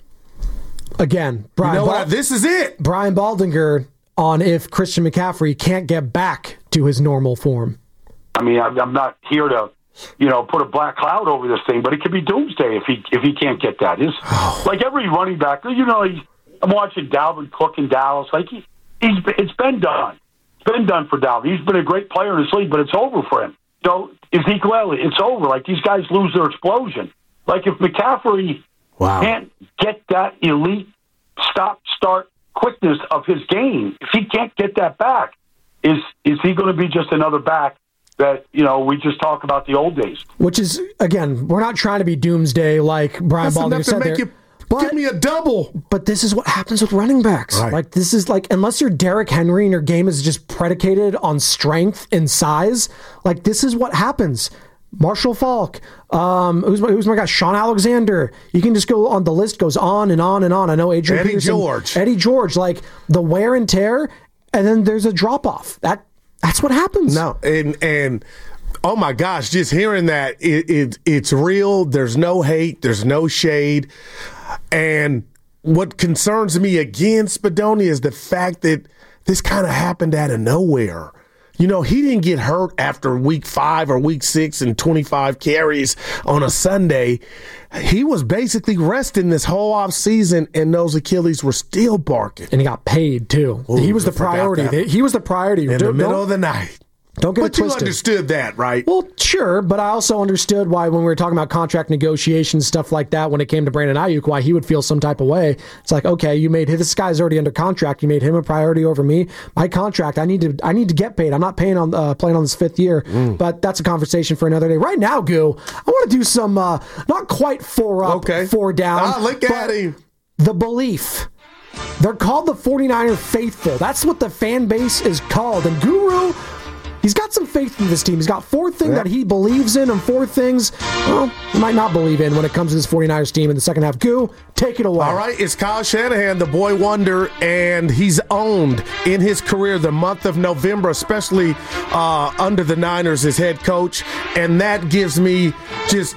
again, Brian, this is it. Brian Baldinger on if Christian McCaffrey can't get back to his normal form. I mean, I'm not here to put a black cloud over this thing, but it could be doomsday if he can't get that. Like every running back, I'm watching Dalvin Cook in Dallas. Like it's been done. It's been done for Dalvin. He's been a great player in this league, but it's over for him. Ezekiel Elliott, it's over. Like, these guys lose their explosion. Like, if McCaffrey can't get that elite stop-start quickness of his game, if he can't get that back, is he going to be just another back that, we just talk about the old days? Which is, again, we're not trying to be doomsday like Brian Baldinger said there. Give me a double. But this is what happens with running backs. Right. Like, this is like, unless you're Derrick Henry and your game is just predicated on strength and size, like, this is what happens. Marshall Faulk, who's my guy? Sean Alexander. You can just go on, the list goes on and on and on. I know Adrian Peterson, Eddie George, like the wear and tear, and then there's a drop off. That's what happens. No, and oh my gosh, just hearing that, it's real. There's no hate. There's no shade. And what concerns me again, Spadoni, is the fact that this kind of happened out of nowhere. He didn't get hurt after week 5 or week 6 and 25 carries on a Sunday. He was basically resting this whole offseason, and those Achilles were still barking. And he got paid, too. Ooh, he was the priority. He was the priority. In the middle of the night. Don't get it twisted. But you understood that, right? Well, sure, but I also understood why when we were talking about contract negotiations, stuff like that, when it came to Brandon Ayuk, why he would feel some type of way. It's like, okay, this guy's already under contract. You made him a priority over me. My contract, I need to get paid. I'm not playing on this 5th year, but that's a conversation for another day. Right now, Goo, I want to do some not quite 4 up, 4 down. Look at him. The belief. They're called the 49er faithful. That's what the fan base is called. And Guru, he's got some faith in this team. He's got 4 things that he believes in and 4 things, he might not believe in when it comes to this 49ers team in the second half. Goo, take it away. All right, it's Kyle Shanahan, the boy wonder, and he's owned in his career the month of November, especially under the Niners as head coach, and that gives me just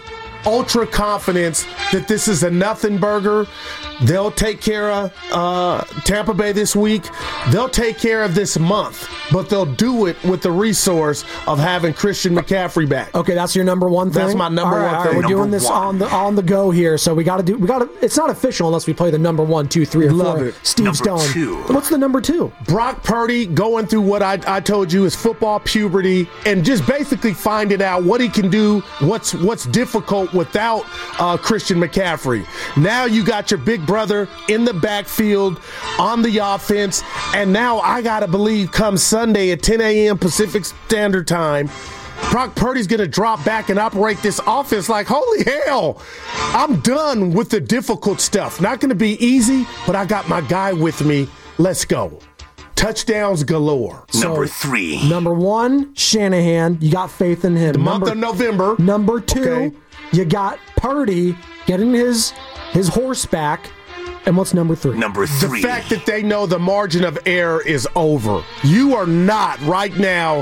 ultra confidence that this is a nothing burger. They'll take care of Tampa Bay this week. They'll take care of this month, but they'll do it with the resource of having Christian McCaffrey back. Okay, that's your number one thing? That's my number one thing. All right, we're doing this on the go here, so we got to. It's not official unless we play the number 1, 2, 3, or 4. Love it. Steve Number Stone. 2. What's the number 2? Brock Purdy going through what I told you is football puberty and just basically finding out what he can do, what's difficult without Christian McCaffrey. Now you got your big brother in the backfield on the offense, and now I got to believe come Sunday at 10 a.m. Pacific Standard Time, Brock Purdy's going to drop back and operate this offense like, holy hell, I'm done with the difficult stuff. Not going to be easy, but I got my guy with me. Let's go. Touchdowns galore. Number 3. Number 1, Shanahan. You got faith in him. The month of November. Number 2, you got Purdy getting his horse back. And what's number 3? Number 3. The fact that they know the margin of error is over. You are not right now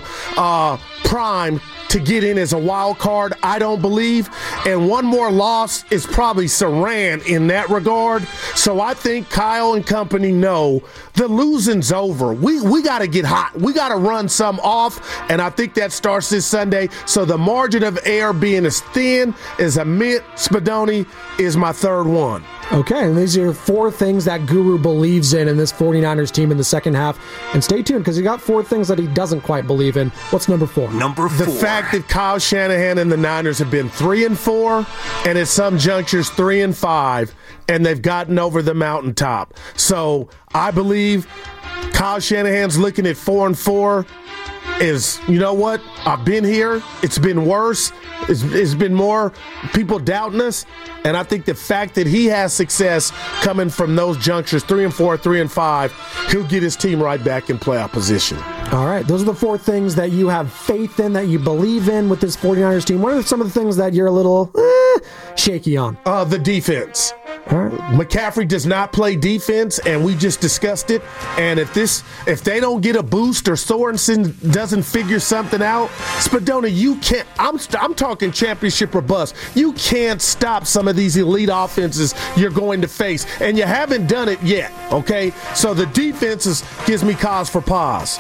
primed to get in as a wild card, I don't believe. And one more loss is probably Saran in that regard. So I think Kyle and company know the losing's over. We got to get hot. We got to run some off, and I think that starts this Sunday. So the margin of error being as thin as a mint, Spadoni, is my third one. Okay, and these are 4 things that Guru believes in this 49ers team in the second half. And stay tuned, because he got 4 things that he doesn't quite believe in. What's number 4? Number 4. The fact that Kyle Shanahan and the Niners have been 3-4, and at some junctures 3-5, and they've gotten over the mountaintop. So I believe Kyle Shanahan's looking at 4-4 is, you know what? I've been here. It's been worse. It's been more people doubting us. And I think the fact that he has success coming from those junctures, 3-4, 3-5, he'll get his team right back in playoff position. All right. Those are the 4 things that you have faith in, that you believe in with this 49ers team. What are some of the things that you're a little shaky on? The defense. All right. McCaffrey does not play defense, and we just discussed it. And if they don't get a boost or Sorensen doesn't figure something out, Spadoni, you can't. I'm talking championship or bust. You can't stop some of these elite offenses you're going to face, and you haven't done it yet. Okay, so the defense gives me cause for pause.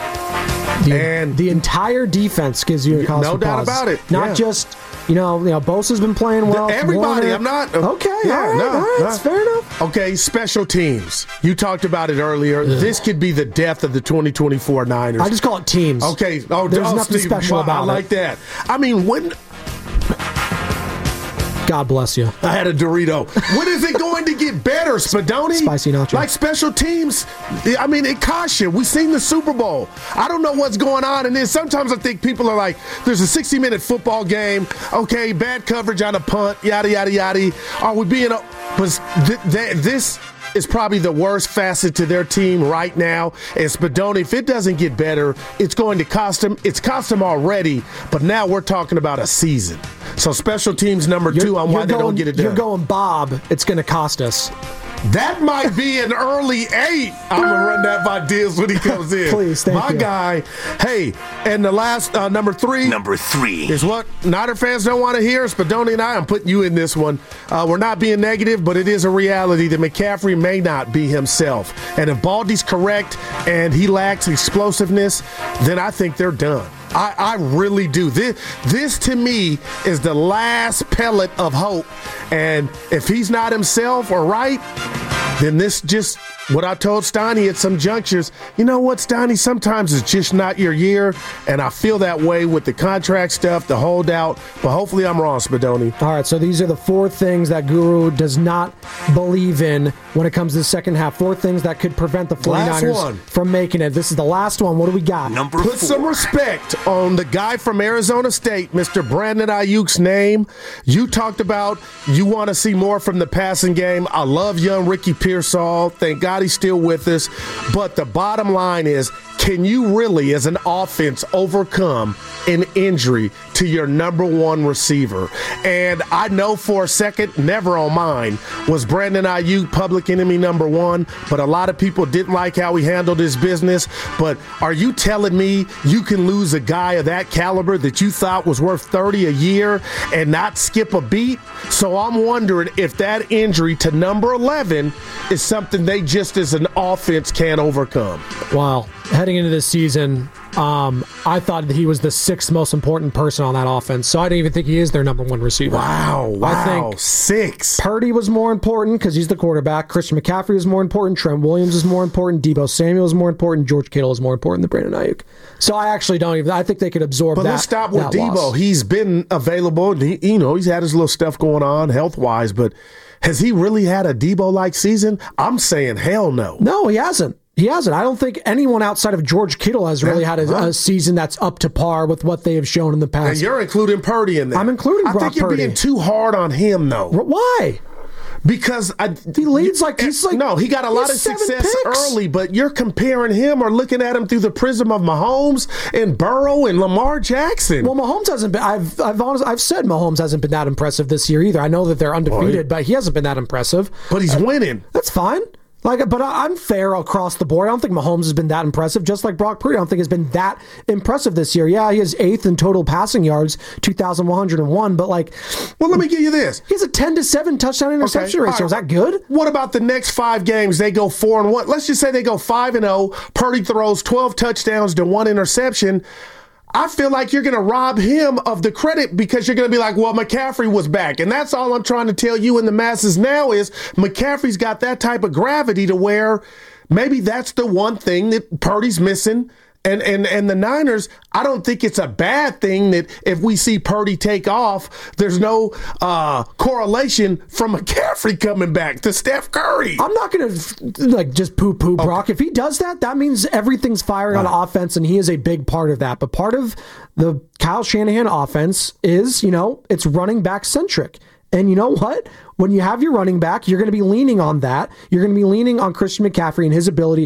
The entire defense gives you a cause for pause. No doubt about it. Not just. You know, Bosa's been playing well. Everybody, Warner. I'm not. Okay, yeah, all right, that's fair enough. Okay, special teams. You talked about it earlier. This could be the death of the 2024 Niners. I just call it teams. Okay. There's nothing Steve, special about it. I like that. I mean, when... God bless you. I had a Dorito. When is it going to get better, Spadoni? Spicy nacho. Like special teams, I mean, it costs you. We've seen the Super Bowl. I don't know what's going on. And then sometimes I think people are like, there's a 60-minute football game. Okay, bad coverage on a punt, yada, yada, yada. Are we being... This is probably the worst facet to their team right now. And Spadoni, if it doesn't get better, it's going to cost them. It's cost them already, but now we're talking about a season. So special teams number 2 on why they don't get it done. You're going Bob. It's going to cost us. That might be an early 8. I'm going to run that by Diaz when he comes in. Please, thank you. My guy. Hey, and the last, number 3. Number 3. Is what Niner fans don't want to hear. Spadoni and I'm putting you in this one. We're not being negative, but it is a reality that McCaffrey may not be himself. And if Baldy's correct and he lacks explosiveness, then I think they're done. I really do. This to me is the last pellet of hope. And if he's not himself or right, then this just what I told Steiny at some junctures. You know what, Steiny? Sometimes it's just not your year. And I feel that way with the contract stuff, the holdout. But hopefully I'm wrong, Spadoni. All right, so these are the 4 things that Guru does not believe in when it comes to the second half. 4 things that could prevent the 49ers from making it. This is the last one. What do we got? Number 4. Put some respect on the guy from Arizona State, Mr. Brandon Ayuk's name. You talked about you want to see more from the passing game. I love young Ricky Pearsall. Thank God he's still with us. But the bottom line is, can you really, as an offense, overcome an injury to to your number one receiver. And I know for a second, never on mine, was Brandon Ayuk public enemy number one, but a lot of people didn't like how he handled his business. But are you telling me you can lose a guy of that caliber that you thought was worth $30 a year and not skip a beat? So I'm wondering if that injury to number 11 is something they just as an offense can't overcome. Wow. Heading into this season, I thought that he was the sixth most important person on that offense, so I don't even think he is their number one receiver. Wow, I think six. Purdy was more important because he's the quarterback. Christian McCaffrey was more important. Trent Williams is more important. Deebo Samuel is more important. George Kittle is more important than Brandon Ayuk. So I actually don't even. I think they could absorb that. But let's stop with Deebo. Loss. He's been available. He's had his little stuff going on health-wise, but has he really had a Deebo-like season? I'm saying hell no. No, he hasn't. He hasn't. I don't think anyone outside of George Kittle has really had a season that's up to par with what they have shown in the past. And you're including Purdy in that. I'm including Brock Purdy. I think you're being too hard on him, though. Why? Because he leads he got a lot of success early, but you're comparing him or looking at him through the prism of Mahomes and Burrow and Lamar Jackson. Well, Mahomes hasn't been. I've said Mahomes hasn't been that impressive this year either. I know that they're undefeated, but he hasn't been that impressive. But he's winning. That's fine. But I'm fair across the board. I don't think Mahomes has been that impressive, just like Brock Purdy. I don't think has been that impressive this year. Yeah, he is 8th in total passing yards, 2,101. But well, let me give you this: he has a 10-7 touchdown interception ratio. Right. Is that good? What about the next 5 games? They go 4-1. Let's just say they go 5-0. Purdy throws 12 touchdowns to 1 interception. I feel like you're going to rob him of the credit because you're going to be like, well, McCaffrey was back. And that's all I'm trying to tell you and the masses now is McCaffrey's got that type of gravity to where maybe that's the one thing that Purdy's missing. And the Niners, I don't think it's a bad thing that if we see Purdy take off, there's no correlation from McCaffrey coming back to Steph Curry. I'm not going to just poo-poo Brock. If he does that, that means everything's firing on offense, and he is a big part of that. But part of the Kyle Shanahan offense is, it's running back centric. And you know what? When you have your running back, you're going to be leaning on that. You're going to be leaning on Christian McCaffrey and his ability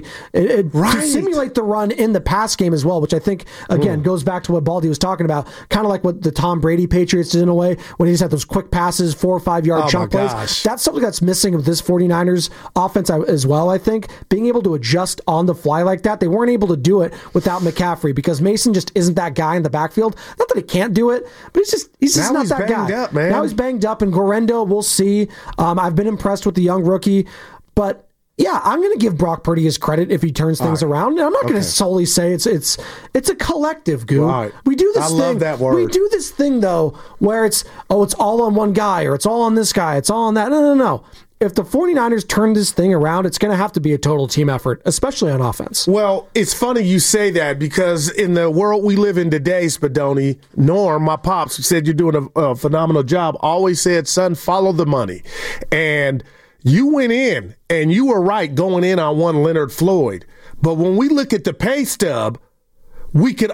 to simulate the run in the pass game as well, which I think, again, goes back to what Baldy was talking about, kind of like what the Tom Brady Patriots did in a way, when he just had those quick passes, 4 or 5 yard chunk plays. That's something that's missing with this 49ers offense as well, I think. Being able to adjust on the fly like that, they weren't able to do it without McCaffrey because Mason just isn't that guy in the backfield. Not that he can't do it, but he's just not that guy. Up, man. Now he's banged up, and Guerrero, we'll see. I've been impressed with the young rookie, but yeah, I'm going to give Brock Purdy his credit if he turns things around. And I'm not going to solely say it's a collective, Goo. Right. We do this I thing. love that word. We do this thing though, where it's all on one guy, or it's all on this guy, it's all on that. No. If the 49ers turn this thing around, it's going to have to be a total team effort, especially on offense. Well, it's funny you say that because in the world we live in today, Spadoni, Norm, my pops, said you're doing a phenomenal job, always said, son, follow the money. And you went in, and you were right going in on one Leonard Floyd. But when we look at the pay stub, you could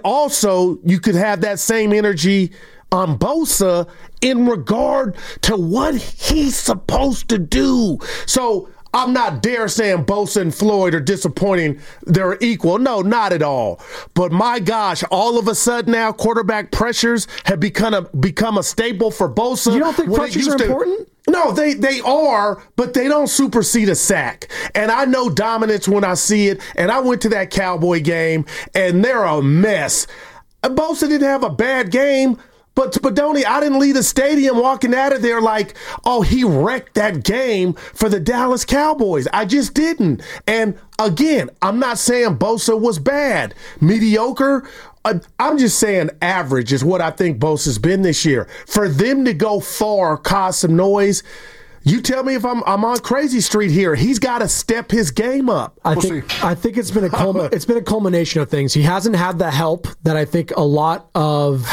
have that same energy on Bosa in regard to what he's supposed to do. So I'm not dare saying Bosa and Floyd are disappointing. They're equal. No, not at all. But my gosh, all of a sudden now quarterback pressures have become a staple for Bosa. You don't think pressures are important? No, they are, but they don't supersede a sack. And I know dominance when I see it. And I went to that Cowboy game, and they're a mess. Bosa didn't have a bad game, but Spadoni, I didn't leave the stadium walking out of there like, oh, he wrecked that game for the Dallas Cowboys. I just didn't. And again, I'm not saying Bosa was bad, mediocre. I'm just saying average is what I think Bosa's been this year. For them to go far, cause some noise, you tell me if I'm on crazy street here. He's got to step his game up. I think it's been a culmination of things. He hasn't had the help that I think a lot of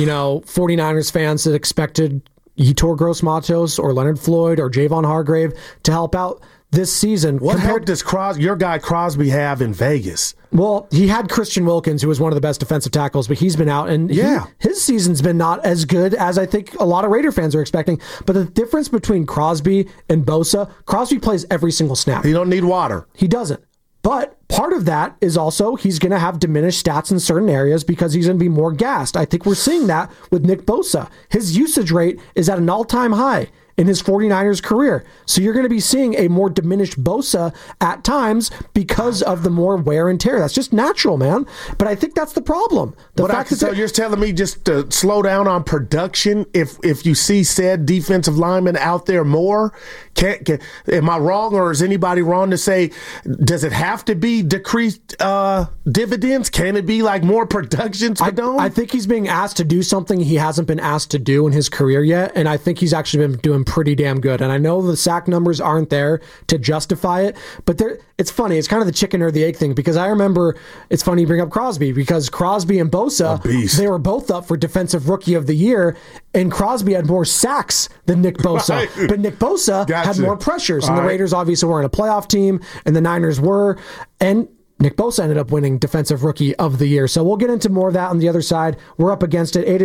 49ers fans had expected Yetur Gross-Matos or Leonard Floyd or Javon Hargrave to help out this season. What help does your guy Crosby have in Vegas? Well, he had Christian Wilkins, who was one of the best defensive tackles, but he's been out, and his season's been not as good as I think a lot of Raider fans are expecting. But the difference between Crosby and Bosa, Crosby plays every single snap. He don't need water. He doesn't. But part of that is also he's going to have diminished stats in certain areas because he's going to be more gassed. I think we're seeing that with Nick Bosa. His usage rate is at an all-time high in his 49ers career. So you're going to be seeing a more diminished Bosa at times because of the more wear and tear. That's just natural, man. But I think that's the problem. So you're telling me just to slow down on production if you see said defensive lineman out there more? Am I wrong, or is anybody wrong to say, does it have to be decreased dividends? Can it be like more production? I think he's being asked to do something he hasn't been asked to do in his career yet, and I think he's actually been doing pretty damn good. And I know the sack numbers aren't there to justify it, but it's funny. It's kind of the chicken or the egg thing, because I remember, it's funny you bring up Crosby, because Crosby and Bosa, they were both up for Defensive Rookie of the Year, and Crosby had more sacks than Nick Bosa. Right. But Nick Bosa had more pressures, and the Raiders obviously weren't a playoff team, and the Niners were, and Nick Bosa ended up winning Defensive Rookie of the Year. So we'll get into more of that on the other side. We're up against it.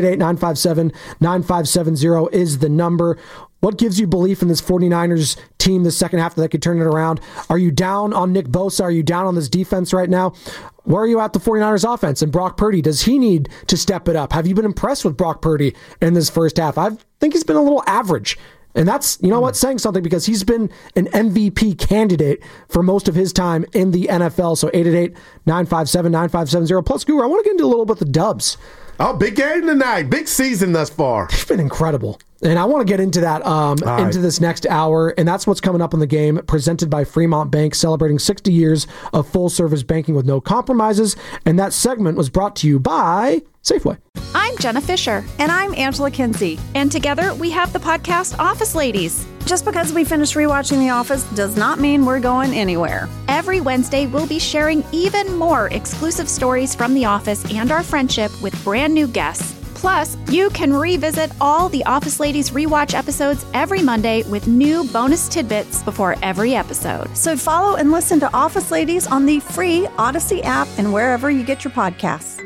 888-957-9570 is the number. What gives you belief in this 49ers team the second half that they could turn it around? Are you down on Nick Bosa? Are you down on this defense right now? Where are you at the 49ers offense? And Brock Purdy, does he need to step it up? Have you been impressed with Brock Purdy in this first half? I think he's been a little average. And that's, saying something, because he's been an MVP candidate for most of his time in the NFL. So 888-957-9570. Plus, Guru, I want to get into a little bit of the Dubs. Oh, big game tonight. Big season thus far. They've been incredible. And I want to get into that into this next hour. And that's what's coming up in the game, presented by Fremont Bank, celebrating 60 years of full-service banking with no compromises. And that segment was brought to you by Safeway. I'm Jenna Fisher. And I'm Angela Kinsey. And together we have the podcast Office Ladies. Just because we finished rewatching The Office does not mean we're going anywhere. Every Wednesday, we'll be sharing even more exclusive stories from The Office and our friendship with brand new guests. Plus, you can revisit all the Office Ladies rewatch episodes every Monday with new bonus tidbits before every episode. So follow and listen to Office Ladies on the free Odyssey app and wherever you get your podcasts.